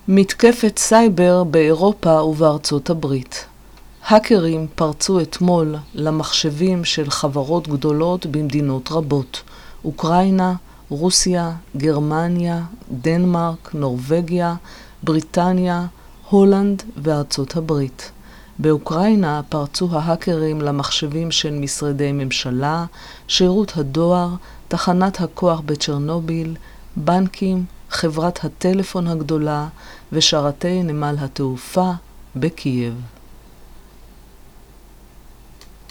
מתקפת סייבר באירופה ובארצות הברית. האקרים פרצו אתמול למחשבים של חברות גדולות במדינות רבות. אוקראינה, רוסיה, גרמניה, דנמרק, נורווגיה, בריטניה, הולנד וארצות הברית. באוקראינה פרצו ההאקרים למחשבים של משרדי ממשלה, שירות הדואר, תחנת הכוח בצ'רנוביל, בנקים, חברת הטלפון הגדולה ושרתי נמל התעופה בקייב.